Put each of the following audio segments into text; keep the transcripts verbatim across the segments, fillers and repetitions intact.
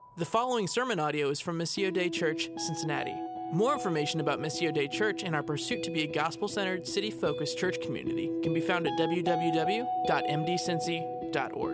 The following sermon audio is from Missio Dei Church, Cincinnati. More information about Missio Dei Church and our pursuit to be a gospel-centered, city-focused church community can be found at w w w dot m d cincy dot org.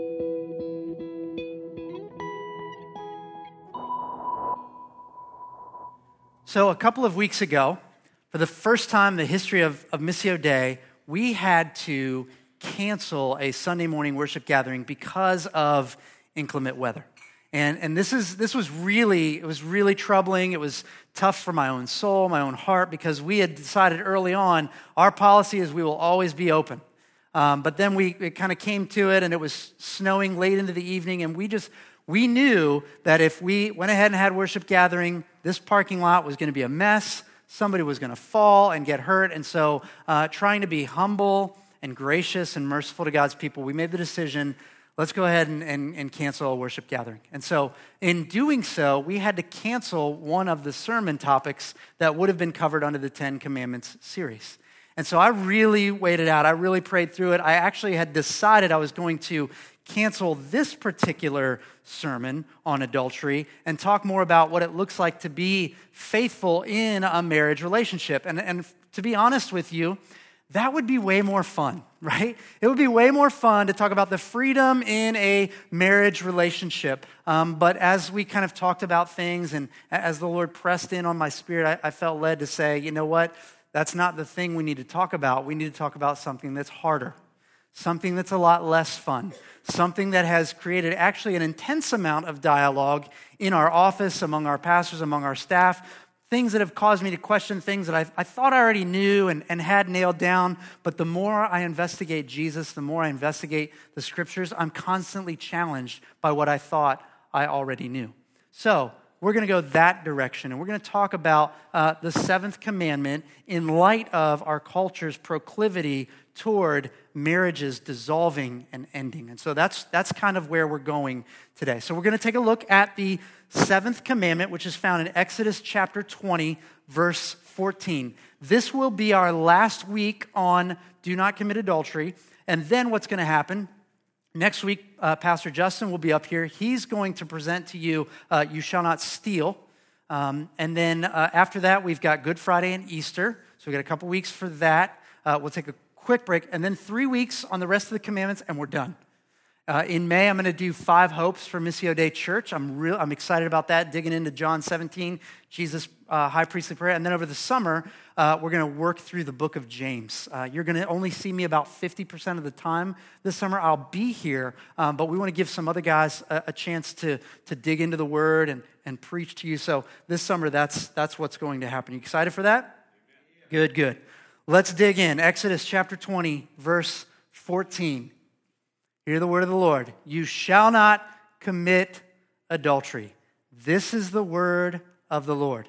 So a couple of weeks ago, for the first time in the history of, of Missio Dei, we had to cancel a Sunday morning worship gathering because of inclement weather. And and this is this was really, it was really troubling. It was tough for my own soul, my own heart, because we had decided early on, our policy is we will always be open. Um, but then we it kind of came to it, and it was snowing late into the evening, and we just, we knew that if we went ahead and had worship gathering, this parking lot was going to be a mess. Somebody was going to fall and get hurt. And so uh, trying to be humble and gracious and merciful to God's people, we made the decision, let's go ahead and, and, and cancel a worship gathering. And so in doing so, we had to cancel one of the sermon topics that would have been covered under the Ten Commandments series. And so I really waited out. I really prayed through it. I actually had decided I was going to cancel this particular sermon on adultery and talk more about what it looks like to be faithful in a marriage relationship. And, and to be honest with you, that would be way more fun, right? It would be way more fun to talk about the freedom in a marriage relationship. Um, but as we kind of talked about things and as the Lord pressed in on my spirit, I, I felt led to say, you know what? That's not the thing we need to talk about. We need to talk about something that's harder, something that's a lot less fun, something that has created actually an intense amount of dialogue in our office, among our pastors, among our staff, things that have caused me to question things that I, I thought I already knew and, and had nailed down. But the more I investigate Jesus, the more I investigate the scriptures, I'm constantly challenged by what I thought I already knew. So we're going to go that direction, and we're going to talk about uh, the seventh commandment in light of our culture's proclivity toward marriages dissolving and ending. And so that's that's kind of where we're going today. So we're going to take a look at the seventh commandment, which is found in Exodus chapter twenty, verse fourteen. This will be our last week on do not commit adultery. And then what's going to happen? Next week, uh, Pastor Justin will be up here. He's going to present to you, uh, you shall not steal. Um, and then uh, after that, we've got Good Friday and Easter. So we've got a couple weeks for that. Uh, we'll take a quick break, and then three weeks on the rest of the commandments, and we're done. Uh, in May, I'm going to do five hopes for Missio Dei Church. I'm real. I'm excited about that, digging into John seventeen, Jesus' uh, high priestly prayer. And then over the summer, uh, we're going to work through the book of James. Uh, you're going to only see me about fifty percent of the time this summer. I'll be here, um, but we want to give some other guys a, a chance to, to dig into the Word and, and preach to you. So this summer, that's, that's what's going to happen. You excited for that? Good, good. Let's dig in. Exodus chapter twenty, verse fourteen. Hear the word of the Lord. You shall not commit adultery. This is the word of the Lord.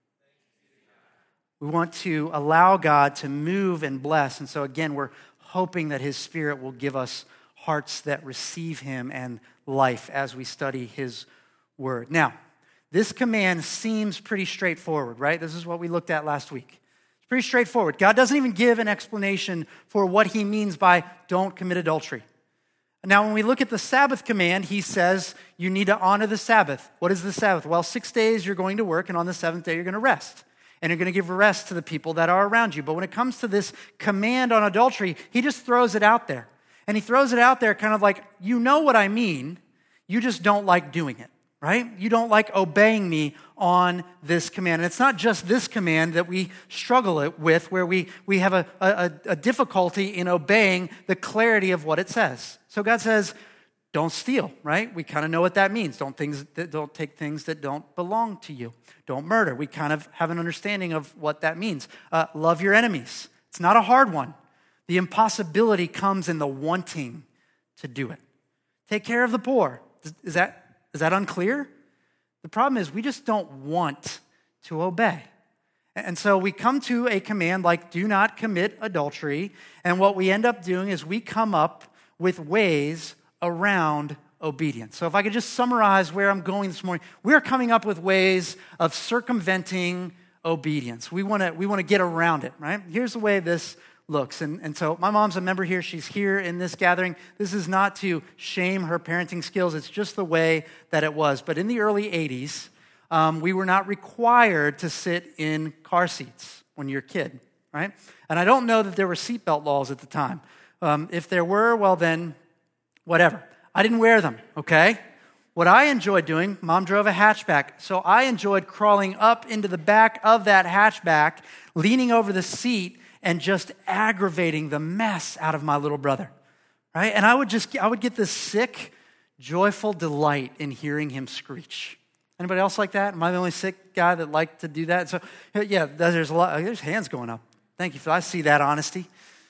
We want to allow God to move and bless. And so again, we're hoping that his Spirit will give us hearts that receive him and life as we study his word. Now, this command seems pretty straightforward, right? This is what we looked at last week. It's pretty straightforward. God doesn't even give an explanation for what he means by don't commit adultery. Now, when we look at the Sabbath command, he says you need to honor the Sabbath. What is the Sabbath? Well, six days you're going to work, and on the seventh day you're going to rest. And you're going to give rest to the people that are around you. But when it comes to this command on adultery, he just throws it out there. And he throws it out there kind of like, you know what I mean, you just don't like doing it, right? You don't like obeying me on this command. And it's not just this command that we struggle with, where we, we have a, a, a difficulty in obeying the clarity of what it says. So God says, don't steal, right? We kind of know what that means. Don't things that don't take things that don't belong to you. Don't murder. We kind of have an understanding of what that means. Uh, love your enemies. It's not a hard one. The impossibility comes in the wanting to do it. Take care of the poor. Is that is that unclear? The problem is we just don't want to obey. And so we come to a command like do not commit adultery. And what we end up doing is we come up with ways around obedience. So if I could just summarize where I'm going this morning, we're coming up with ways of circumventing obedience. We want to we want to get around it, right? Here's the way this looks. And, and so my mom's a member here. She's here in this gathering. This is not to shame her parenting skills. It's just the way that it was. But in the early eighties, um, we were not required to sit in car seats when you're a kid, right? And I don't know that there were seatbelt laws at the time. Um, if there were, well then, whatever. I didn't wear them, okay? What I enjoyed doing, Mom drove a hatchback, so I enjoyed crawling up into the back of that hatchback, leaning over the seat, and just aggravating the mess out of my little brother, right? And I would just, I would get this sick, joyful delight in hearing him screech. Anybody else like that? Am I the only sick guy that liked to do that? So, yeah, there's a lot, there's hands going up. Thank you for that. I see that honesty.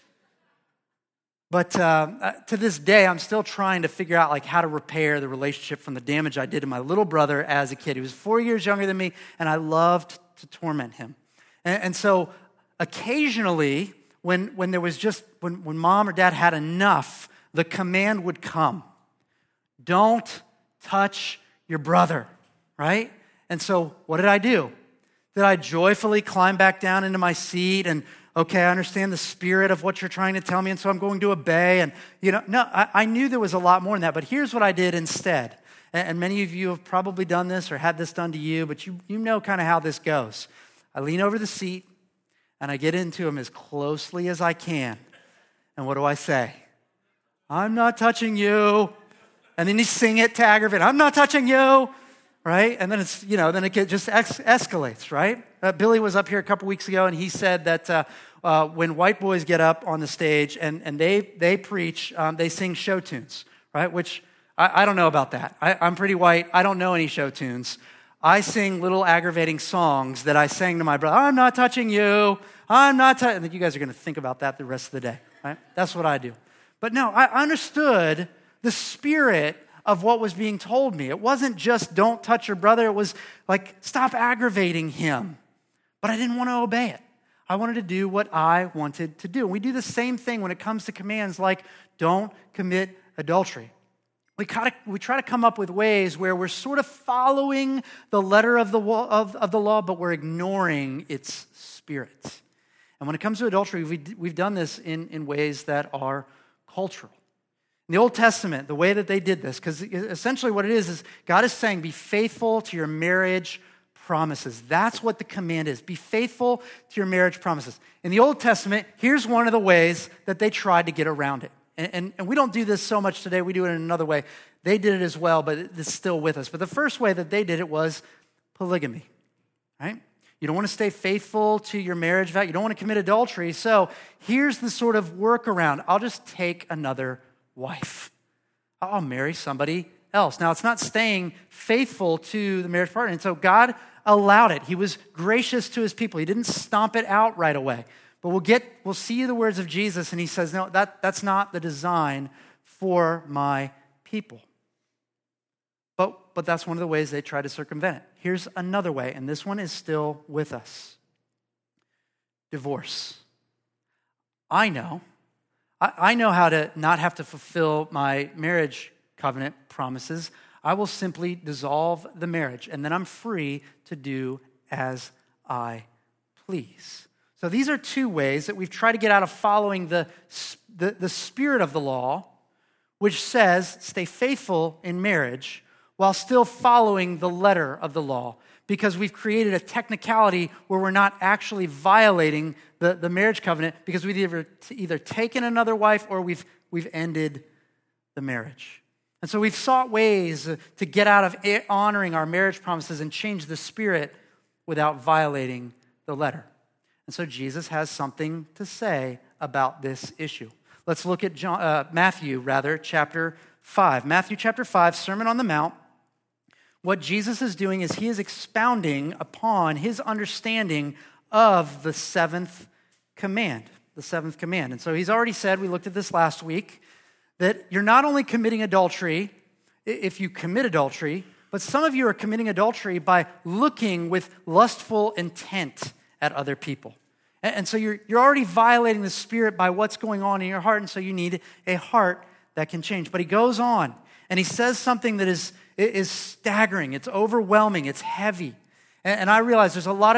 But uh, to this day, I'm still trying to figure out like how to repair the relationship from the damage I did to my little brother as a kid. He was four years younger than me, and I loved to torment him. And, and so occasionally, when, when there was just, when, when mom or dad had enough, the command would come. Don't touch your brother, right? And so what did I do? Did I joyfully climb back down into my seat and, okay, I understand the spirit of what you're trying to tell me, and so I'm going to obey. And, you know, no, I, I knew there was a lot more than that, but here's what I did instead. And, and many of you have probably done this or had this done to you, but you, you know kind of how this goes. I lean over the seat, and I get into him as closely as I can. And what do I say? I'm not touching you. And then you sing it to aggravate. I'm not touching you. Right? And then it's, you know, then it get, just ex- escalates, right? Uh, Billy was up here a couple weeks ago, and he said that uh, uh, when white boys get up on the stage and, and they they preach, um, they sing show tunes, right? Which I, I don't know about that. I, I'm pretty white. I don't know any show tunes. I sing little aggravating songs that I sang to my brother. I'm not touching you. I'm not touching. And you guys are going to think about that the rest of the day, right? That's what I do. But no, I understood the spirit of what was being told me. It wasn't just don't touch your brother. It was like stop aggravating him. But I didn't want to obey it. I wanted to do what I wanted to do. And we do the same thing when it comes to commands like don't commit adultery. We try, to, we try to come up with ways where we're sort of following the letter of the, of, of the law, but we're ignoring its spirit. And when it comes to adultery, we've, we've done this in, in ways that are cultural. In the Old Testament, the way that they did this, because essentially what it is, is God is saying, be faithful to your marriage promises. That's what the command is. Be faithful to your marriage promises. In the Old Testament, here's one of the ways that they tried to get around it. And, and, and we don't do this so much today. We do it in another way. They did it as well, but it's still with us. But the first way that they did it was polygamy, right? You don't want to stay faithful to your marriage vow. You don't want to commit adultery. So here's the sort of workaround. I'll just take another wife. I'll marry somebody else. Now, it's not staying faithful to the marriage partner. And so God allowed it. He was gracious to his people. He didn't stomp it out right away. But we'll get, we'll see the words of Jesus, and he says, no, that, that's not the design for my people. But, but that's one of the ways they try to circumvent it. Here's another way, and this one is still with us. Divorce. I know. I know how to not have to fulfill my marriage covenant promises. I will simply dissolve the marriage, and then I'm free to do as I please. So these are two ways that we've tried to get out of following the, the, the spirit of the law, which says stay faithful in marriage while still following the letter of the law, because we've created a technicality where we're not actually violating the, the marriage covenant because we've either, either taken another wife or we've, we've ended the marriage. And so we've sought ways to get out of honoring our marriage promises and change the spirit without violating the letter. And so Jesus has something to say about this issue. Let's look at John, uh, Matthew, rather, chapter five. Matthew chapter five, Sermon on the Mount. What Jesus is doing is he is expounding upon his understanding of the seventh command, the seventh command. And so he's already said, we looked at this last week, that you're not only committing adultery if you commit adultery, but some of you are committing adultery by looking with lustful intent at other people. And so you're, you're already violating the spirit by what's going on in your heart, and so you need a heart that can change. But he goes on, and he says something that is, is staggering, it's overwhelming, it's heavy. And, and I realize there's a lot of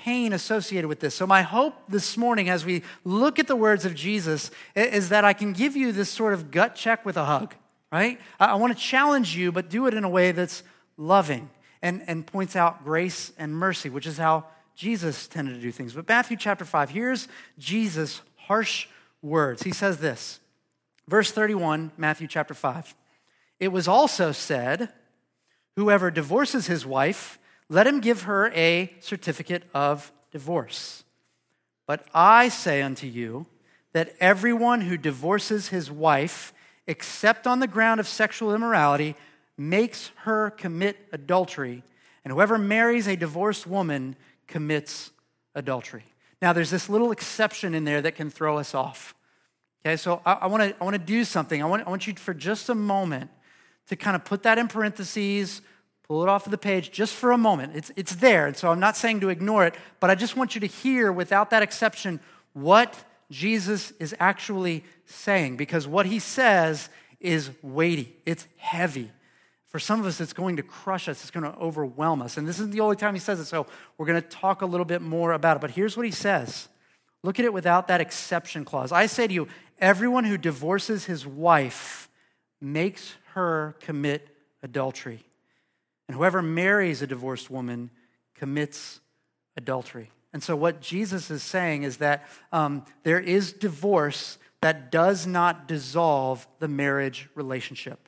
pain associated with this. So my hope this morning as we look at the words of Jesus is that I can give you this sort of gut check with a hug, right? I want to challenge you, but do it in a way that's loving and, and points out grace and mercy, which is how Jesus tended to do things. But Matthew chapter five, here's Jesus' harsh words. He says this, verse thirty-one, Matthew chapter five. It was also said, whoever divorces his wife, let him give her a certificate of divorce. But I say unto you that everyone who divorces his wife, except on the ground of sexual immorality, makes her commit adultery. And whoever marries a divorced woman commits adultery. Now, there's this little exception in there that can throw us off. Okay, so I, I want to I want to do something. I want I want you to, for just a moment to kind of put that in parentheses, pull it off of the page just for a moment. It's it's there, and so I'm not saying to ignore it, but I just want you to hear, without that exception, what Jesus is actually saying, because what he says is weighty. It's heavy. For some of us, it's going to crush us. It's going to overwhelm us. And this isn't the only time he says it, so we're going to talk a little bit more about it. But here's what he says. Look at it without that exception clause. I say to you, everyone who divorces his wife makes her commit adultery. And whoever marries a divorced woman commits adultery. And so what Jesus is saying is that um, there is divorce that does not dissolve the marriage relationship.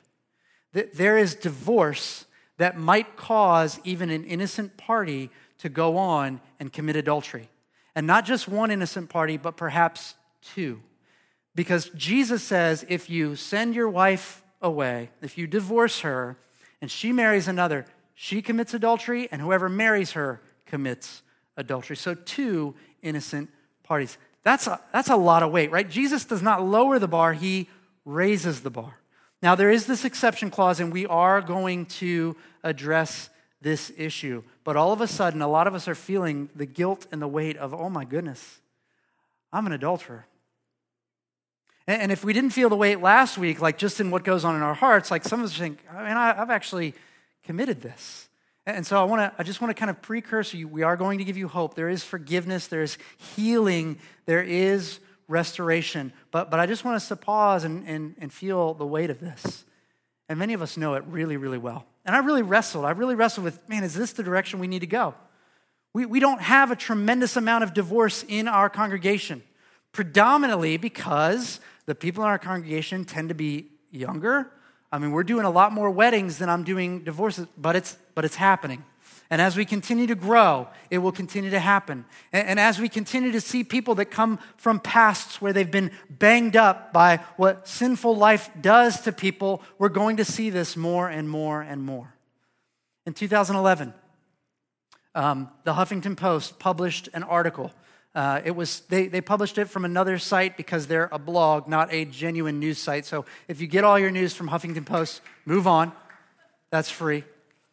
There is divorce that might cause even an innocent party to go on and commit adultery. And not just one innocent party, but perhaps two. Because Jesus says if you send your wife away, if you divorce her, and she marries another, she commits adultery, and whoever marries her commits adultery. So two innocent parties. That's a, that's a lot of weight, right? Jesus does not lower the bar, he raises the bar. Now, there is this exception clause, and we are going to address this issue. But all of a sudden, a lot of us are feeling the guilt and the weight of, oh my goodness, I'm an adulterer. And, and if we didn't feel the weight last week, like just in what goes on in our hearts, like some of us think, I mean, I, I've actually committed this. And so I want to, I just want to kind of precursor you. We are going to give you hope. There is forgiveness. There is healing. There is restoration. But but I just want us to pause and, and, and feel the weight of this. And many of us know it really, really well. And I really wrestled. I really wrestled with, man, is this the direction we need to go? We, we don't have a tremendous amount of divorce in our congregation, predominantly because the people in our congregation tend to be younger. I mean, we're doing a lot more weddings than I'm doing divorces, but it's but it's happening. And as we continue to grow, it will continue to happen. And, and as we continue to see people that come from pasts where they've been banged up by what sinful life does to people, we're going to see this more and more and more. In two thousand eleven, um, the Huffington Post published an article. Uh, it was they, they published it from another site because they're a blog, not a genuine news site. So if you get all your news from Huffington Post, move on. That's free.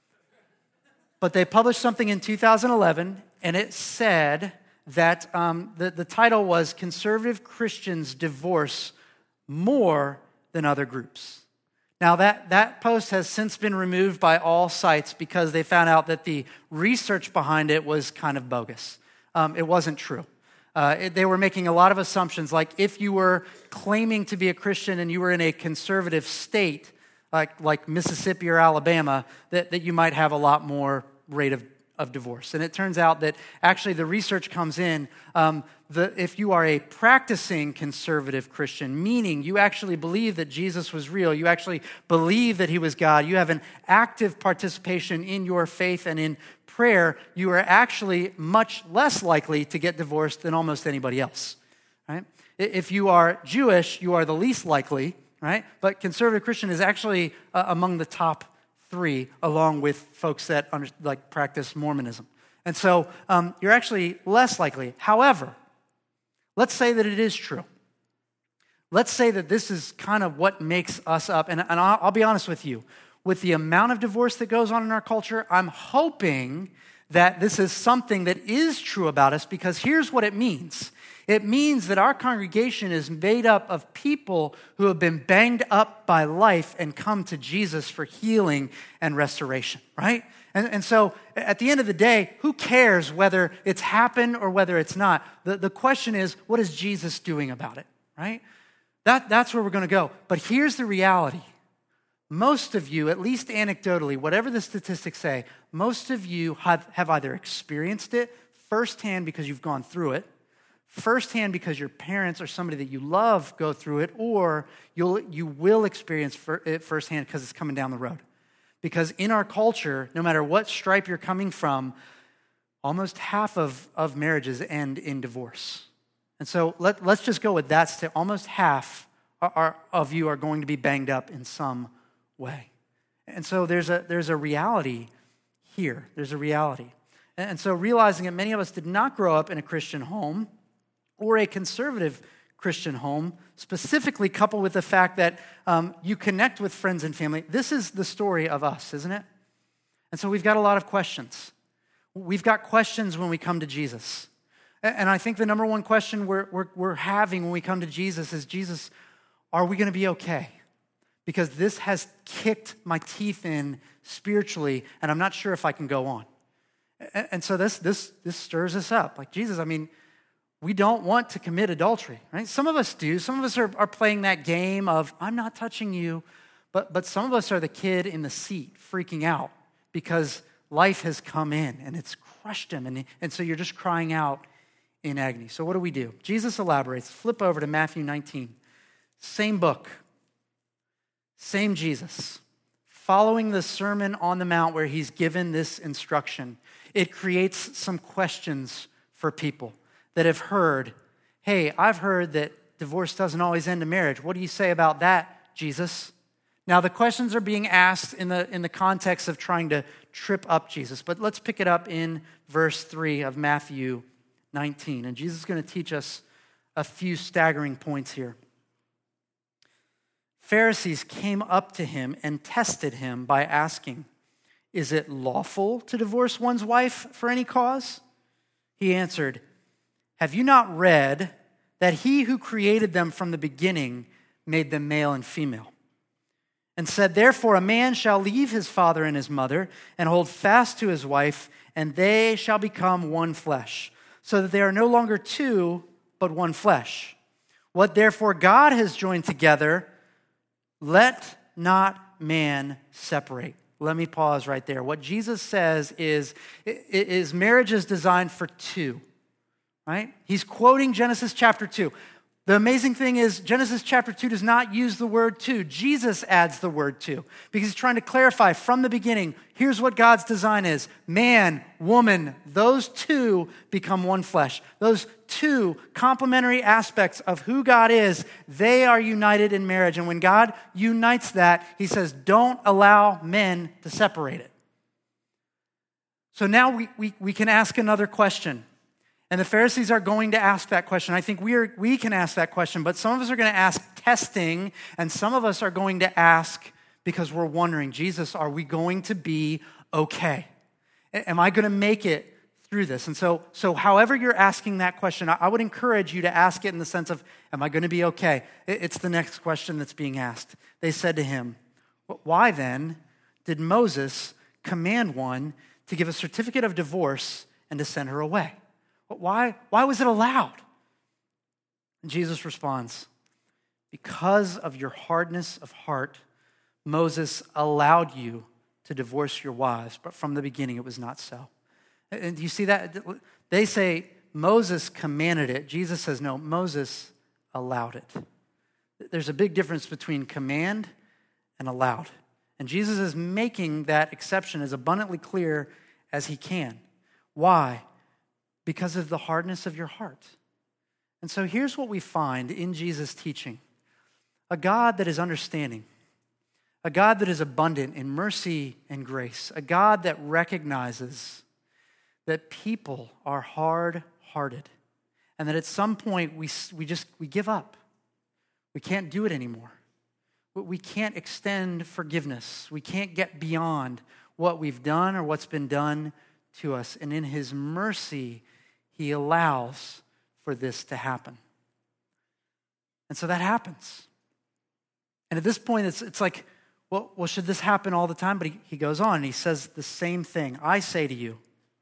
But they published something in two thousand eleven, and it said that um, the, the title was Conservative Christians Divorce More Than Other Groups. Now, that, that post has since been removed by all sites because they found out that the research behind it was kind of bogus. Um, it wasn't true. Uh, it, they were making a lot of assumptions, like if you were claiming to be a Christian and you were in a conservative state, like, like Mississippi or Alabama, that, that you might have a lot more rate of, of divorce. And it turns out that actually the research comes in, um, the, if you are a practicing conservative Christian, meaning you actually believe that Jesus was real, you actually believe that he was God, you have an active participation in your faith and in prayer, you are actually much less likely to get divorced than almost anybody else, right? If you are Jewish, you are the least likely, right? But conservative Christian is actually uh, among the top three, along with folks that under, like practice Mormonism. And so um, you're actually less likely. However, let's say that it is true. Let's say that this is kind of what makes us up. And, and I'll, I'll be honest with you. With the amount of divorce that goes on in our culture, I'm hoping that this is something that is true about us, because here's what it means. It means that our congregation is made up of people who have been banged up by life and come to Jesus for healing and restoration, right? And, and so at the end of the day, who cares whether it's happened or whether it's not? The, the question is, what is Jesus doing about it, right? That, that's where we're going to go. But here's the reality. Most of you, at least anecdotally, whatever the statistics say, most of you have, have either experienced it firsthand because you've gone through it, firsthand because your parents or somebody that you love go through it, or you'll, you will experience it firsthand because it's coming down the road. Because in our culture, no matter what stripe you're coming from, almost half of, of marriages end in divorce. And so let, let's just go with that. St- almost half are, are, of you are going to be banged up in some way. And so there's a, there's a reality here. There's a reality. And so realizing that many of us did not grow up in a Christian home, or a conservative Christian home, specifically coupled with the fact that um, you connect with friends and family. This is the story of us, isn't it? And so we've got a lot of questions. We've got questions when we come to Jesus. And I think the number one question we're, we're, we're having when we come to Jesus is, Jesus, are we going to be okay? Because this has kicked my teeth in spiritually, and I'm not sure if I can go on. And so this, this, this stirs us up. Like, Jesus, I mean, we don't want to commit adultery, right? Some of us do. Some of us are, are playing that game of, I'm not touching you. But, but some of us are the kid in the seat freaking out because life has come in and it's crushed him. And, and so you're just crying out in agony. So what do we do? Jesus elaborates. Flip over to Matthew nineteen. Same book. Same Jesus. Following the Sermon on the Mount where he's given this instruction, it creates some questions for people that have heard, hey, I've heard that divorce doesn't always end a marriage. What do you say about that, Jesus? Now, the questions are being asked in the, in the context of trying to trip up Jesus. But let's pick it up in verse three of Matthew nineteen. And Jesus is going to teach us a few staggering points here. Pharisees came up to him and tested him by asking, is it lawful to divorce one's wife for any cause? He answered, have you not read that he who created them from the beginning made them male and female? And said, therefore, a man shall leave his father and his mother and hold fast to his wife, and they shall become one flesh, so that they are no longer two, but one flesh. What therefore God has joined together, let not man separate. Let me pause right there. What Jesus says is, is marriage is designed for two. Right? He's quoting Genesis chapter two. The amazing thing is Genesis chapter two does not use the word two. Jesus adds the word two because he's trying to clarify from the beginning, here's what God's design is. Man, woman, those two become one flesh. Those two complementary aspects of who God is, they are united in marriage. And when God unites that, he says, don't allow men to separate it. So now we, we, we can ask another question. And the Pharisees are going to ask that question. I think we are, we can ask that question, but some of us are going to ask testing, and some of us are going to ask because we're wondering, Jesus, are we going to be okay? Am I going to make it through this? And so, so however you're asking that question, I would encourage you to ask it in the sense of, am I going to be okay? It's the next question that's being asked. They said to him, why then did Moses command one to give a certificate of divorce and to send her away? But why, why was it allowed? And Jesus responds, because of your hardness of heart, Moses allowed you to divorce your wives, but from the beginning it was not so. And do you see that? They say Moses commanded it. Jesus says, no, Moses allowed it. There's a big difference between command and allowed. And Jesus is making that exception as abundantly clear as he can. Why? Because of the hardness of your heart. And so here's what we find in Jesus' teaching. A God that is understanding. A God that is abundant in mercy and grace. A God that recognizes that people are hard-hearted. And that at some point we, we just we give up. We can't do it anymore. We can't extend forgiveness. We can't get beyond what we've done or what's been done to us. And in his mercy, he allows for this to happen. And so that happens. And at this point, it's, it's like, well, well, should this happen all the time? But he, he goes on and he says the same thing. I say to you,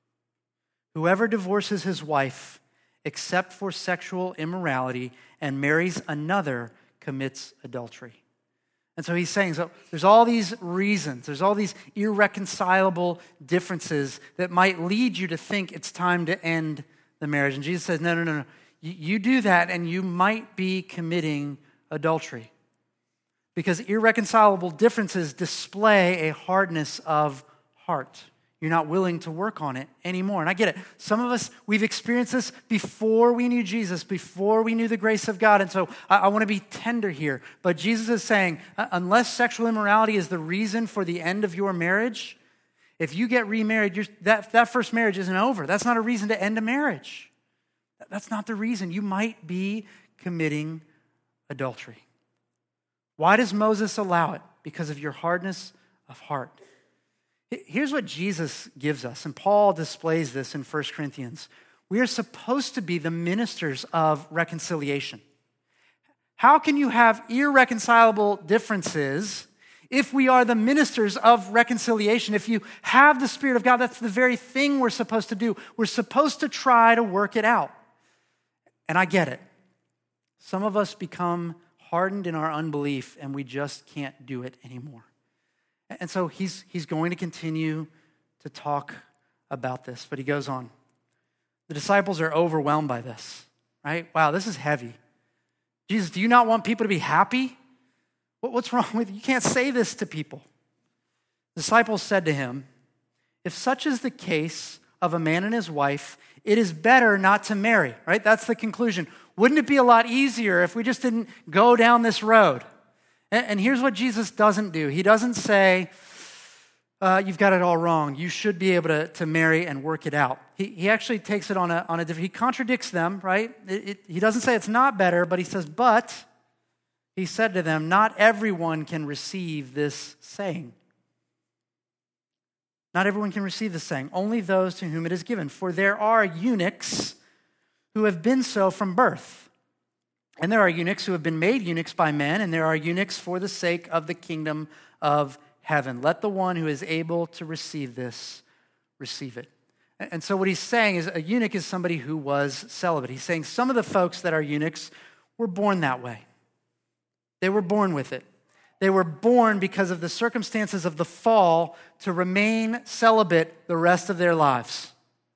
whoever divorces his wife except for sexual immorality and marries another commits adultery. And so he's saying, so there's all these reasons, there's all these irreconcilable differences that might lead you to think it's time to end the marriage. And Jesus says, no, no, no, no. You, you do that and you might be committing adultery. Because irreconcilable differences display a hardness of heart. You're not willing to work on it anymore. And I get it. Some of us, we've experienced this before we knew Jesus, before we knew the grace of God. And so I, I want to be tender here. But Jesus is saying, uh, unless sexual immorality is the reason for the end of your marriage, if you get remarried, you're, that, that first marriage isn't over. That's not a reason to end a marriage. That's not the reason. You might be committing adultery. Why does Moses allow it? Because of your hardness of heart. Here's what Jesus gives us, and Paul displays this in First Corinthians. We are supposed to be the ministers of reconciliation. How can you have irreconcilable differences if we are the ministers of reconciliation? If you have the Spirit of God, that's the very thing we're supposed to do. We're supposed to try to work it out. And I get it. Some of us become hardened in our unbelief, and we just can't do it anymore. And so he's, he's going to continue to talk about this, but he goes on. The disciples are overwhelmed by this, right? Wow, this is heavy. Jesus, do you not want people to be happy? What, what's wrong with you? You can't say this to people. The disciples said to him, if such is the case of a man and his wife, it is better not to marry, right? That's the conclusion. Wouldn't it be a lot easier if we just didn't go down this road? And here's what Jesus doesn't do. He doesn't say, uh, you've got it all wrong. You should be able to, to marry and work it out. He, he actually takes it on a, on a different, he contradicts them, right? It, it, he doesn't say it's not better, but he says, but he said to them, not everyone can receive this saying. Not everyone can receive this saying, only those to whom it is given. For there are eunuchs who have been so from birth. And there are eunuchs who have been made eunuchs by men, and there are eunuchs for the sake of the kingdom of heaven. Let the one who is able to receive this, receive it. And so what he's saying is a eunuch is somebody who was celibate. He's saying some of the folks that are eunuchs were born that way. They were born with it. They were born because of the circumstances of the fall to remain celibate the rest of their lives.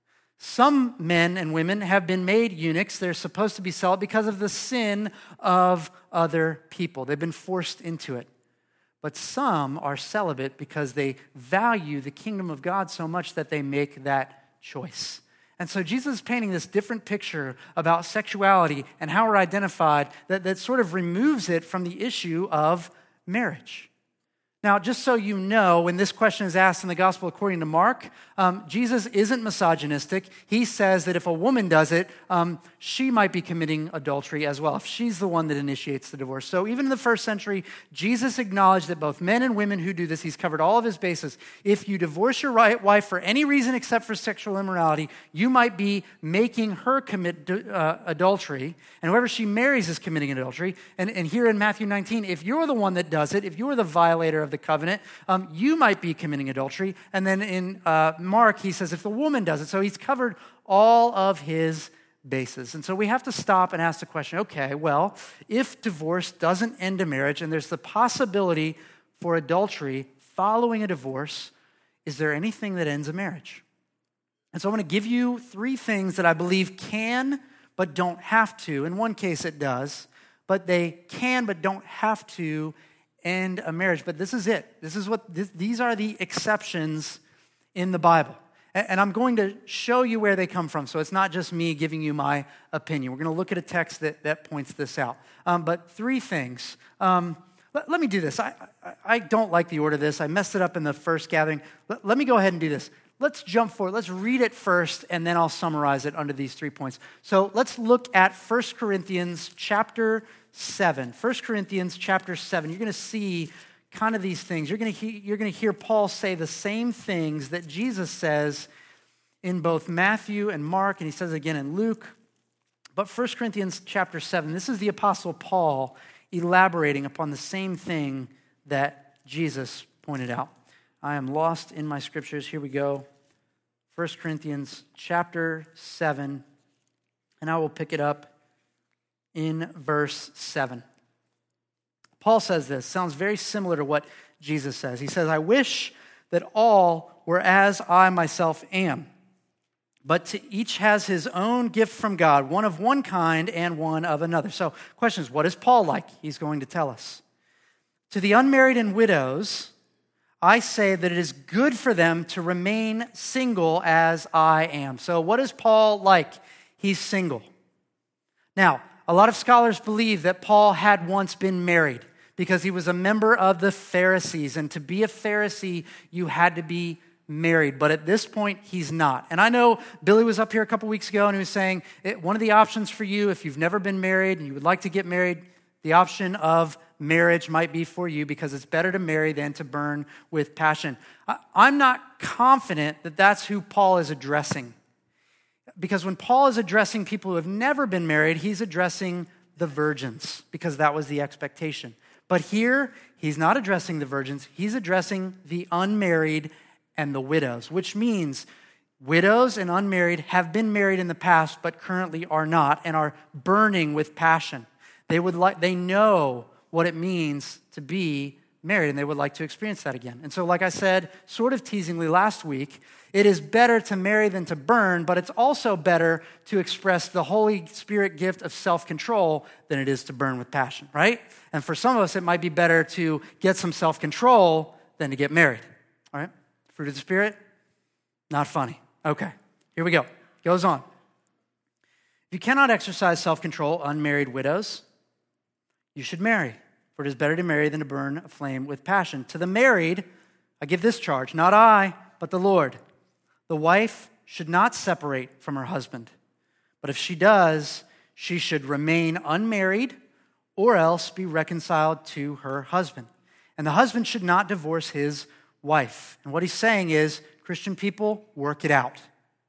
Some men and women have been made eunuchs. They're supposed to be celibate because of the sin of other people. They've been forced into it. But some are celibate because they value the kingdom of God so much that they make that choice. And so Jesus is painting this different picture about sexuality and how we're identified that, that sort of removes it from the issue of marriage. Now, just so you know, when this question is asked in the gospel according to Mark, um, Jesus isn't misogynistic. He says that if a woman does it, um, she might be committing adultery as well, if she's the one that initiates the divorce. So even in the first century, Jesus acknowledged that both men and women who do this, he's covered all of his bases. If you divorce your wife for any reason except for sexual immorality, you might be making her commit uh, adultery, and whoever she marries is committing adultery. And, and here in Matthew nineteen, if you're the one that does it, if you're the violator of the covenant, um, you might be committing adultery. And then in uh, Mark, he says if the woman does it. So he's covered all of his bases. And so we have to stop and ask the question, okay, well, if divorce doesn't end a marriage and there's the possibility for adultery following a divorce, is there anything that ends a marriage? And so I'm going to give you three things that I believe can but don't have to. In one case it does, but they can but don't have to end a marriage. But this is it. This is what this, these are the exceptions in the Bible. And, and I'm going to show you where they come from. So it's not just me giving you my opinion. We're going to look at a text that, that points this out. Um, but three things. Um, let, let me do this. I, I, I don't like the order of this. I messed it up in the first gathering. Let, let me go ahead and do this. Let's jump forward. Let's read it first, and then I'll summarize it under these three points. So let's look at First Corinthians chapter seven. First Corinthians chapter seven. You're going to see kind of these things. You're going to he- you're going to hear Paul say the same things that Jesus says in both Matthew and Mark, and he says again in Luke. But First Corinthians chapter seven, this is the Apostle Paul elaborating upon the same thing that Jesus pointed out. I am lost in my scriptures. Here we go. First Corinthians chapter seven, and I will pick it up in verse seven. Paul says this, sounds very similar to what Jesus says. He says, I wish that all were as I myself am, but to each has his own gift from God, one of one kind and one of another. So, question is, what is Paul like? He's going to tell us. To the unmarried and widows, I say that it is good for them to remain single as I am. So, what is Paul like? He's single. Now, a lot of scholars believe that Paul had once been married because he was a member of the Pharisees. And to be a Pharisee, you had to be married. But at this point, he's not. And I know Billy was up here a couple weeks ago and he was saying, one of the options for you, if you've never been married and you would like to get married, the option of marriage might be for you because it's better to marry than to burn with passion. I'm not confident that that's who Paul is addressing. Because when Paul is addressing people who have never been married, he's addressing the virgins because that was the expectation. But here, he's not addressing the virgins. He's addressing the unmarried and the widows, which means widows and unmarried have been married in the past but currently are not and are burning with passion. They would like they know what it means to be married and they would like to experience that again. And so like I said, sort of teasingly last week, it is better to marry than to burn, but it's also better to express the Holy Spirit gift of self-control than it is to burn with passion, right? And for some of us, it might be better to get some self-control than to get married, all right? Fruit of the Spirit, not funny. Okay, here we go. Goes on. If you cannot exercise self-control, unmarried widows, you should marry. For it is better to marry than to burn a flame with passion. To the married, I give this charge, not I, but the Lord. The wife should not separate from her husband. But if she does, she should remain unmarried or else be reconciled to her husband. And the husband should not divorce his wife. And what he's saying is, Christian people, work it out.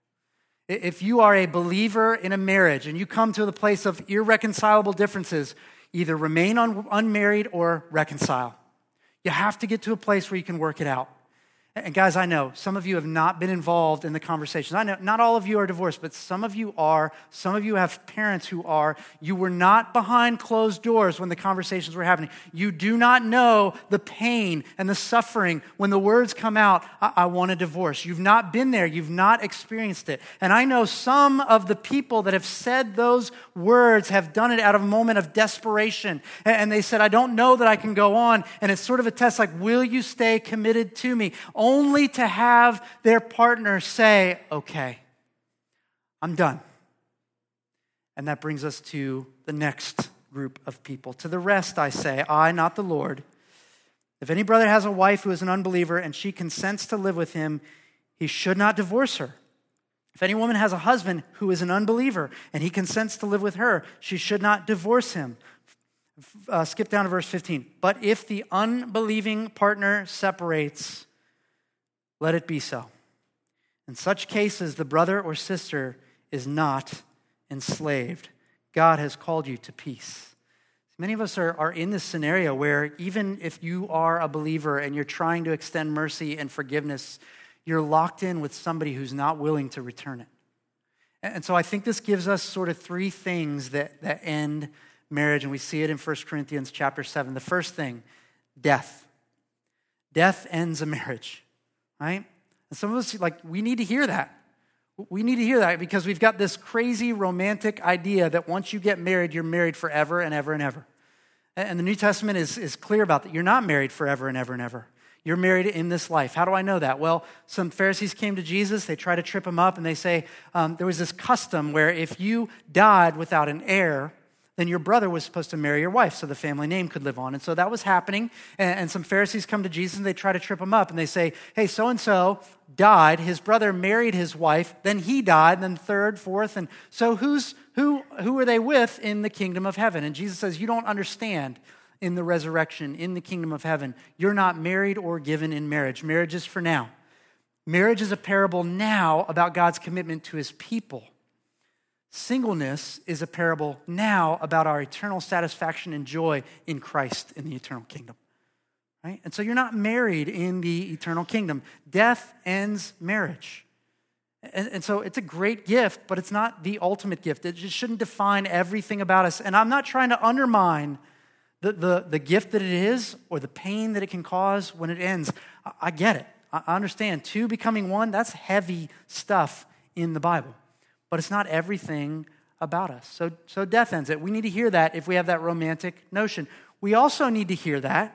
If you are a believer in a marriage and you come to the place of irreconcilable differences, either remain un- unmarried or reconcile. You have to get to a place where you can work it out. And guys, I know some of you have not been involved in the conversations. I know not all of you are divorced, but some of you are. Some of you have parents who are. You were not behind closed doors when the conversations were happening. You do not know the pain and the suffering when the words come out, I, I want a divorce. You've not been there. You've not experienced it. And I know some of the people that have said those words have done it out of a moment of desperation. And, and they said, I don't know that I can go on. And it's sort of a test like, will you stay committed to me? Only to have their partner say, okay, I'm done. And that brings us to the next group of people. To the rest I say, I, not the Lord. If any brother has a wife who is an unbeliever and she consents to live with him, he should not divorce her. If any woman has a husband who is an unbeliever and he consents to live with her, she should not divorce him. Uh, skip down to verse fifteen. But if the unbelieving partner separates, let it be so. In such cases, the brother or sister is not enslaved. God has called you to peace. Many of us are, are in this scenario where even if you are a believer and you're trying to extend mercy and forgiveness, you're locked in with somebody who's not willing to return it. And so I think this gives us sort of three things that, that end marriage, and we see it in First Corinthians chapter seven. The first thing, death. Death ends a marriage. Right? And some of us, like, we need to hear that. We need to hear that because we've got this crazy romantic idea that once you get married, you're married forever and ever and ever. And the New Testament is, is clear about that. You're not married forever and ever and ever. You're married in this life. How do I know that? Well, some Pharisees came to Jesus. They try to trip him up, and they say um, there was this custom where if you died without an heir, then your brother was supposed to marry your wife so the family name could live on. And so that was happening. And, and some Pharisees come to Jesus and they try to trip him up. And they say, hey, so-and-so died. His brother married his wife. Then he died. And then third, fourth. And so who's who, who are they with in the kingdom of heaven? And Jesus says, you don't understand in the resurrection, in the kingdom of heaven. You're not married or given in marriage. Marriage is for now. Marriage is a parable now about God's commitment to his people. Singleness is a parable now about our eternal satisfaction and joy in Christ in the eternal kingdom. Right? And so you're not married in the eternal kingdom. Death ends marriage. And, and so it's a great gift, but it's not the ultimate gift. It just shouldn't define everything about us. And I'm not trying to undermine the, the, the gift that it is or the pain that it can cause when it ends. I, I get it. I, I understand. Two becoming one, that's heavy stuff in the Bible. But it's not everything about us. So, so death ends it. We need to hear that if we have that romantic notion. We also need to hear that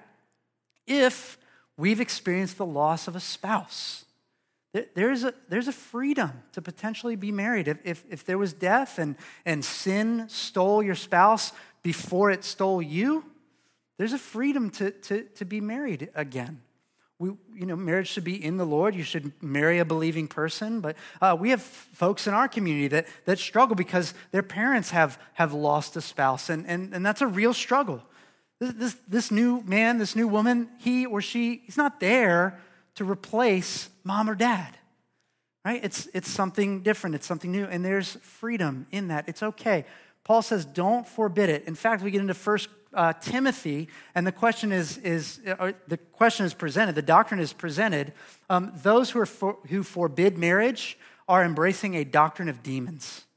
if we've experienced the loss of a spouse. There's a, there's a freedom to potentially be married. If, if, if there was death and, and sin stole your spouse before it stole you, there's a freedom to, to, to be married again. We, you know, marriage should be in the Lord. You should marry a believing person. But uh, we have folks in our community that, that struggle because their parents have, have lost a spouse, and, and, and that's a real struggle. This, this, this new man, this new woman, he or she, he's not there to replace mom or dad, right? It's, it's something different. It's something new, and there's freedom in that. It's okay. Paul says, don't forbid it. In fact, we get into First uh, Timothy, and the question is, is uh, the question is presented, the doctrine is presented. Um, those who, are for, who forbid marriage are embracing a doctrine of demons.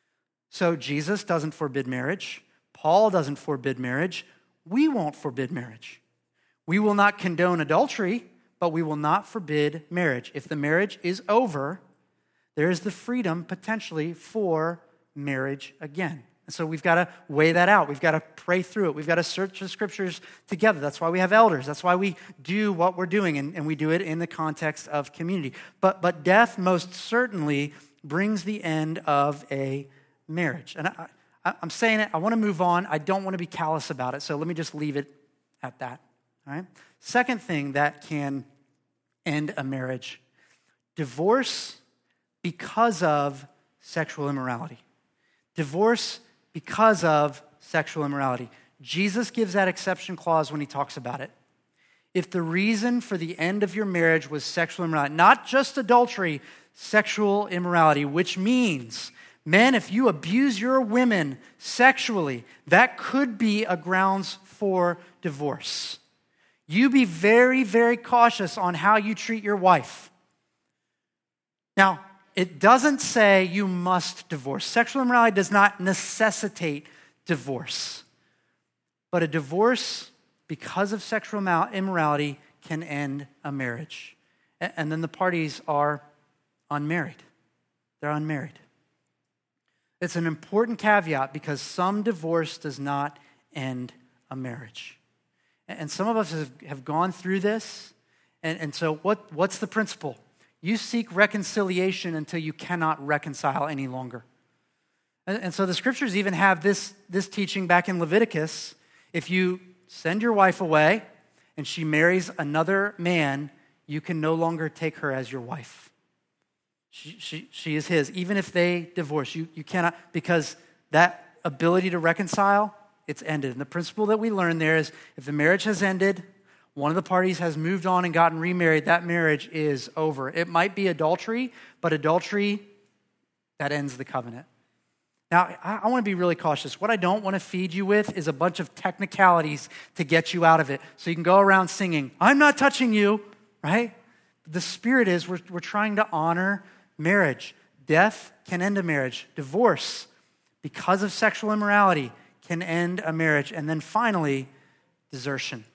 So Jesus doesn't forbid marriage. Paul doesn't forbid marriage. We won't forbid marriage. We will not condone adultery, but we will not forbid marriage. If the marriage is over, there is the freedom potentially for marriage again. And so we've got to weigh that out. We've got to pray through it. We've got to search the scriptures together. That's why we have elders. That's why we do what we're doing, and, and we do it in the context of community. But, but death most certainly brings the end of a marriage. And I, I, I'm saying it, I want to move on. I don't want to be callous about it, so let me just leave it at that. All right? Second thing that can end a marriage, divorce because of sexual immorality. Divorce because of sexual immorality. Jesus gives that exception clause when he talks about it. If the reason for the end of your marriage was sexual immorality, not just adultery, sexual immorality, which means, men, if you abuse your women sexually, that could be a grounds for divorce. You be very, very cautious on how you treat your wife. Now, it doesn't say you must divorce. Sexual immorality does not necessitate divorce. But a divorce because of sexual immorality can end a marriage. And then the parties are unmarried. They're unmarried. It's an important caveat because some divorce does not end a marriage. And some of us have, have gone through this. And, and so what, what's the principle? You seek reconciliation until you cannot reconcile any longer. And, and so the scriptures even have this, this teaching back in Leviticus. If you send your wife away and she marries another man, you can no longer take her as your wife. She, she, she is his. Even if they divorce, you, you cannot, because that ability to reconcile, it's ended. And the principle that we learn there is if the marriage has ended, one of the parties has moved on and gotten remarried, that marriage is over. It might be adultery, but adultery, that ends the covenant. Now, I, I want to be really cautious. What I don't want to feed you with is a bunch of technicalities to get you out of it. So you can go around singing, I'm not touching you, right? The spirit is we're, we're trying to honor marriage. Death can end a marriage. Divorce, because of sexual immorality, can end a marriage. And then finally, desertion.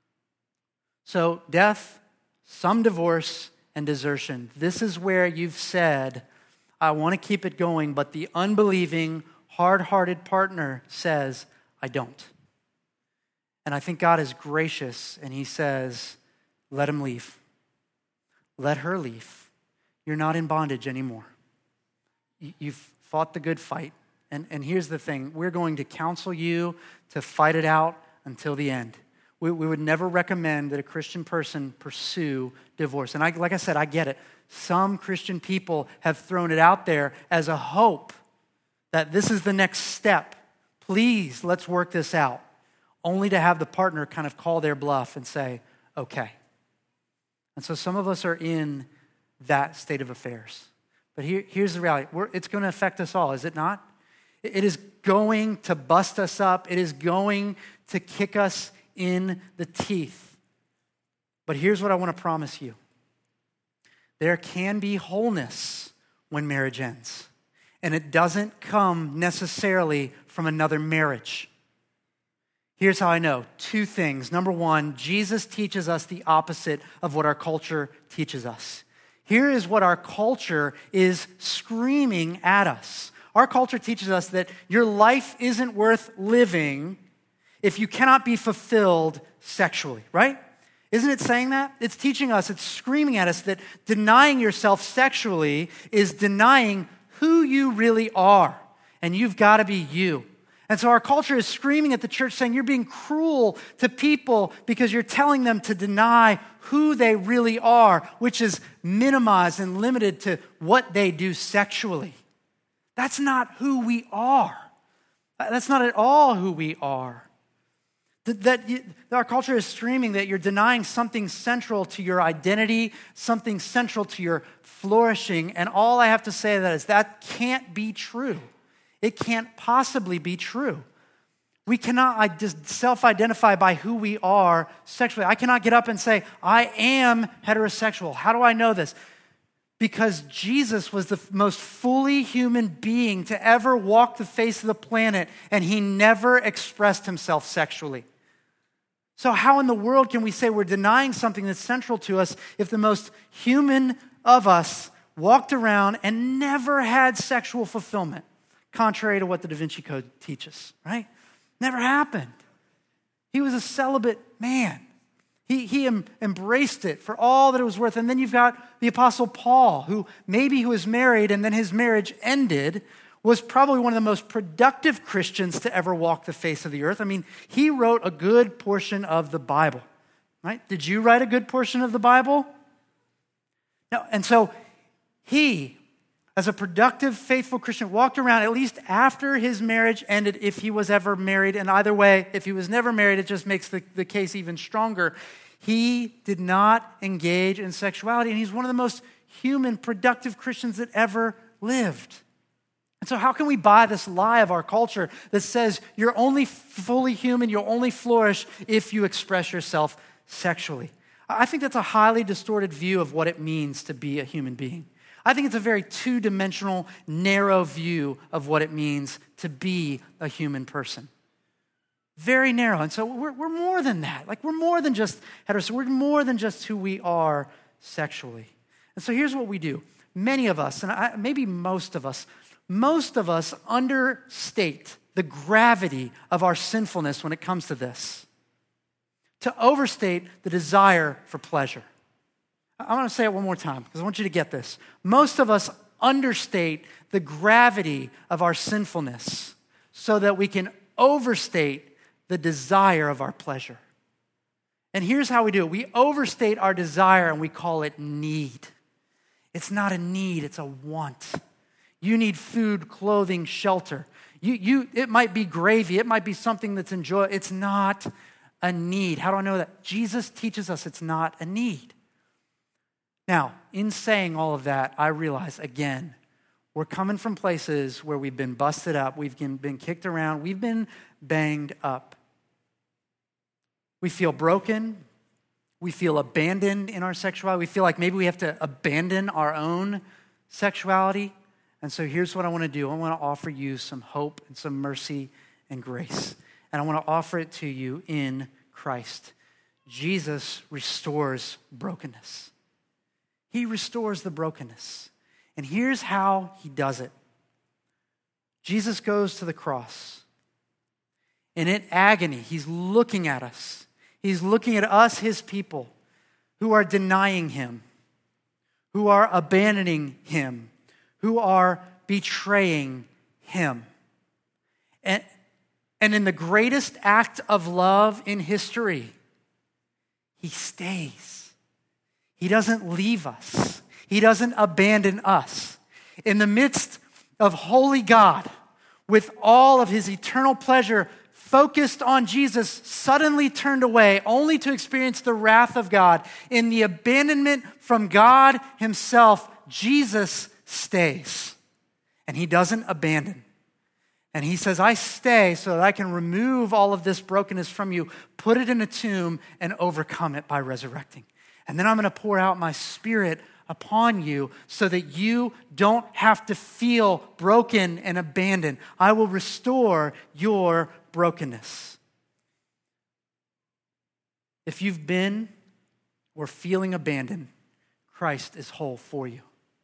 So death, some divorce, and desertion. This is where you've said, I want to keep it going, but the unbelieving, hard-hearted partner says, I don't. And I think God is gracious, and he says, let him leave. Let her leave. You're not in bondage anymore. You've fought the good fight. And, and here's the thing. We're going to counsel you to fight it out until the end. We, we would never recommend that a Christian person pursue divorce. And I, like I said, I get it. Some Christian people have thrown it out there as a hope that this is the next step. Please, let's work this out. Only to have the partner kind of call their bluff and say, okay. And so some of us are in that state of affairs. But here, here's the reality. We're, it's going to affect us all, is it not? It is going to bust us up. It is going to kick us in the teeth. But here's what I want to promise you. There can be wholeness when marriage ends. And it doesn't come necessarily from another marriage. Here's how I know. Two things. Number one, Jesus teaches us the opposite of what our culture teaches us. Here is what our culture is screaming at us. Our culture teaches us that your life isn't worth living if you cannot be fulfilled sexually, right? Isn't it saying that? It's teaching us, it's screaming at us that denying yourself sexually is denying who you really are. And you've got to be you. And so our culture is screaming at the church saying you're being cruel to people because you're telling them to deny who they really are, which is minimized and limited to what they do sexually. That's not who we are. That's not at all who we are. That, that you, our culture is screaming that you're denying something central to your identity, something central to your flourishing, and all I have to say to that is that can't be true. It can't possibly be true. We cannot just self-identify by who we are sexually. I cannot get up and say, I am heterosexual. How do I know this? Because Jesus was the most fully human being to ever walk the face of the planet, and he never expressed himself sexually. So how in the world can we say we're denying something that's central to us if the most human of us walked around and never had sexual fulfillment, contrary to what the Da Vinci Code teaches, right? Never happened. He was a celibate man. He, he em, embraced it for all that it was worth. And then you've got the Apostle Paul, who maybe who was married and then his marriage ended, was probably one of the most productive Christians to ever walk the face of the earth. I mean, he wrote a good portion of the Bible, right? Did you write a good portion of the Bible? No. And so he, as a productive, faithful Christian, walked around at least after his marriage ended, if he was ever married. And either way, if he was never married, it just makes the, the case even stronger. He did not engage in sexuality, and he's one of the most human, productive Christians that ever lived. And so how can we buy this lie of our culture that says you're only fully human, you'll only flourish if you express yourself sexually? I think that's a highly distorted view of what it means to be a human being. I think it's a very two-dimensional, narrow view of what it means to be a human person. Very narrow. And so we're, we're more than that. Like, we're more than just heterosexual. We're more than just who we are sexually. And so here's what we do. Many of us, and I, maybe most of us, most of us understate the gravity of our sinfulness when it comes to this, to overstate the desire for pleasure. I want to say it one more time because I want you to get this. Most of us understate the gravity of our sinfulness so that we can overstate the desire of our pleasure. And here's how we do it. We overstate our desire and we call it need. It's not a need, it's a want. You need food, clothing, shelter. You, you, it might be gravy, it might be something that's enjoyable. It's not a need. How do I know that? Jesus teaches us it's not a need. Now, in saying all of that, I realize, again, we're coming from places where we've been busted up, we've been kicked around, we've been banged up. We feel broken, we feel abandoned in our sexuality, we feel like maybe we have to abandon our own sexuality. And so here's what I want to do. I want to offer you some hope and some mercy and grace. And I want to offer it to you in Christ. Jesus restores brokenness. He restores the brokenness. And here's how he does it. Jesus goes to the cross. And in agony, he's looking at us. He's looking at us, his people, who are denying him, who are abandoning him, who are betraying him. And, and in the greatest act of love in history, he stays. He doesn't leave us. He doesn't abandon us. In the midst of holy God, with all of his eternal pleasure focused on Jesus, suddenly turned away only to experience the wrath of God. In the abandonment from God himself, Jesus stays. And he doesn't abandon. And he says, I stay so that I can remove all of this brokenness from you, put it in a tomb, and overcome it by resurrecting. And then I'm going to pour out my Spirit upon you so that you don't have to feel broken and abandoned. I will restore your brokenness. If you've been or feeling abandoned, Christ is whole for you.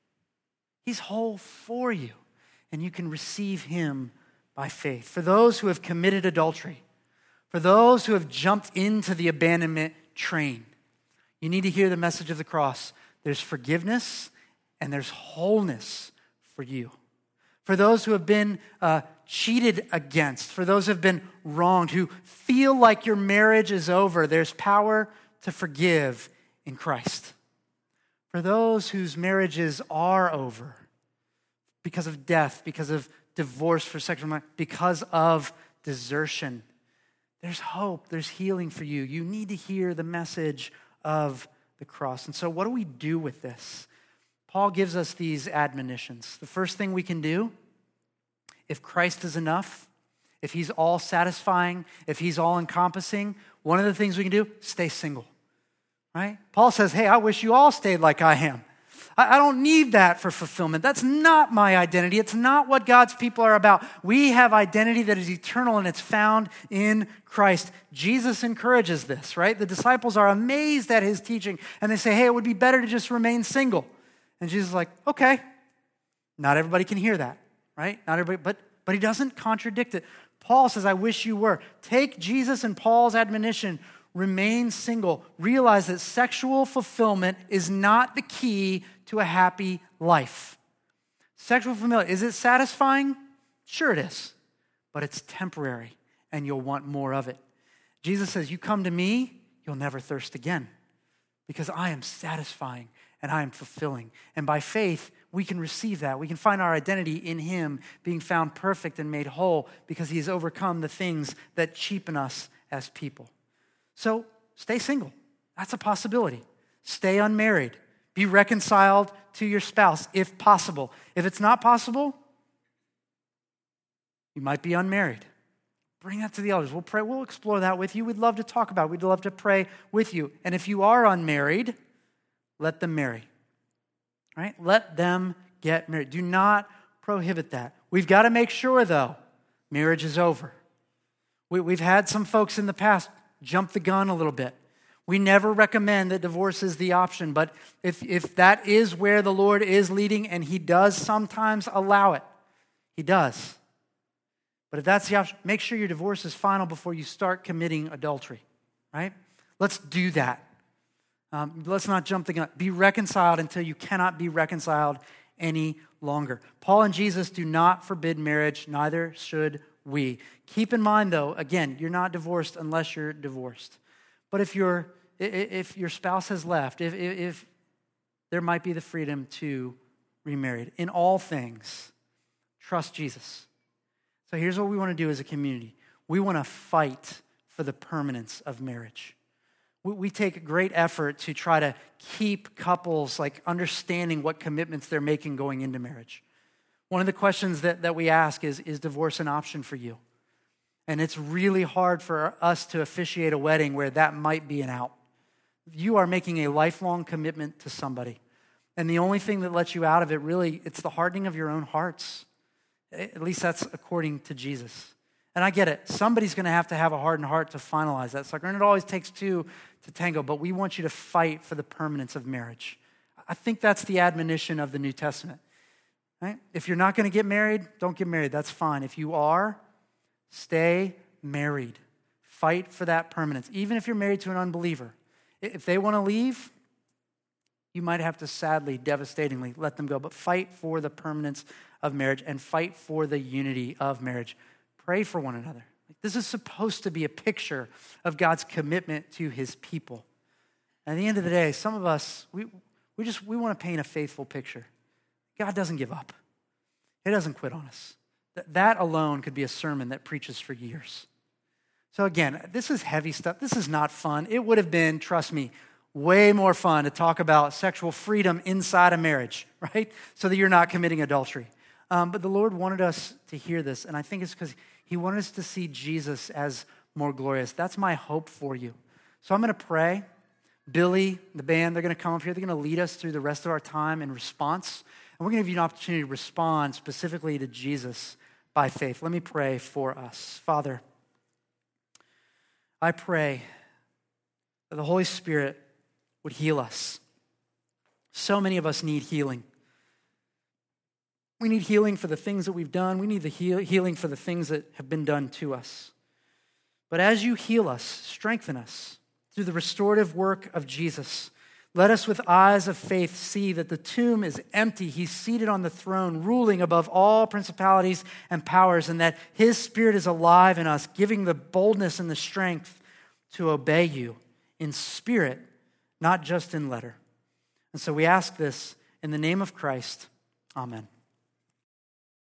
He's whole for you, and you can receive him by faith. For those who have committed adultery, for those who have jumped into the abandonment train, you need to hear the message of the cross. There's forgiveness and there's wholeness for you. For those who have been uh, cheated against, for those who have been wronged, who feel like your marriage is over, there's power to forgive in Christ. For those whose marriages are over because of death, because of divorce for sexual, because of desertion, there's hope, there's healing for you. You need to hear the message of the cross. And so what do we do with this? Paul gives us these admonitions. The first thing we can do, if Christ is enough, if he's all satisfying, if he's all encompassing, one of the things we can do, stay single, right? Paul says, hey, I wish you all stayed like I am. I don't need that for fulfillment. That's not my identity. It's not what God's people are about. We have identity that is eternal and it's found in Christ. Jesus encourages this, right? The disciples are amazed at his teaching and they say, hey, it would be better to just remain single. And Jesus is like, okay. Not everybody can hear that, right? Not everybody, but, but he doesn't contradict it. Paul says, I wish you were. Take Jesus and Paul's admonition, remain single. Realize that sexual fulfillment is not the key to a happy life. Sexual fulfillment, is it satisfying? Sure it is, but it's temporary and you'll want more of it. Jesus says, you come to me, you'll never thirst again because I am satisfying and I am fulfilling. And by faith, we can receive that. We can find our identity in him being found perfect and made whole because he has overcome the things that cheapen us as people. So stay single. That's a possibility. Stay unmarried. Be reconciled to your spouse if possible. If it's not possible, you might be unmarried. Bring that to the elders. We'll pray. We'll explore that with you. We'd love to talk about it. We'd love to pray with you. And if you are unmarried, let them marry. Right? Let them get married. Do not prohibit that. We've got to make sure, though, marriage is over. We, we've had some folks in the past jump the gun a little bit. We never recommend that divorce is the option, but if, if that is where the Lord is leading, and he does sometimes allow it, he does. But if that's the option, make sure your divorce is final before you start committing adultery, right? Let's do that. Um, let's not jump the gun. Be reconciled until you cannot be reconciled any longer. Paul and Jesus do not forbid marriage, neither should we. Keep in mind, though, again, you're not divorced unless you're divorced. But if your if your spouse has left, if, if there might be the freedom to remarry. In all things, trust Jesus. So here's what we want to do as a community. We want to fight for the permanence of marriage. We, we take great effort to try to keep couples like understanding what commitments they're making going into marriage. One of the questions that, that we ask is, is divorce an option for you? And it's really hard for us to officiate a wedding where that might be an out. You are making a lifelong commitment to somebody. And the only thing that lets you out of it, really, it's the hardening of your own hearts. At least that's according to Jesus. And I get it. Somebody's going to have to have a hardened heart to finalize that sucker. And it always takes two to tango. But we want you to fight for the permanence of marriage. I think that's the admonition of the New Testament. Right? If you're not going to get married, don't get married. That's fine. If you are, stay married. Fight for that permanence. Even if you're married to an unbeliever. If they want to leave, you might have to sadly, devastatingly let them go. But fight for the permanence of marriage and fight for the unity of marriage. Pray for one another. This is supposed to be a picture of God's commitment to his people. And at the end of the day, some of us, we, we just we want to paint a faithful picture. God doesn't give up. He doesn't quit on us. That alone could be a sermon that preaches for years. So again, this is heavy stuff. This is not fun. It would have been, trust me, way more fun to talk about sexual freedom inside a marriage, right? So that you're not committing adultery. Um, but the Lord wanted us to hear this, and I think it's because he wanted us to see Jesus as more glorious. That's my hope for you. So I'm going to pray. Billy, the band, they're going to come up here. They're going to lead us through the rest of our time in response. And we're going to give you an opportunity to respond specifically to Jesus by faith. Let me pray for us. Father, I pray that the Holy Spirit would heal us. So many of us need healing. We need healing for the things that we've done. We need the heal- healing for the things that have been done to us. But as you heal us, strengthen us through the restorative work of Jesus. Let us with eyes of faith see that the tomb is empty. He's seated on the throne, ruling above all principalities and powers, and that his Spirit is alive in us, giving the boldness and the strength to obey you in spirit, not just in letter. And so we ask this in the name of Christ. Amen.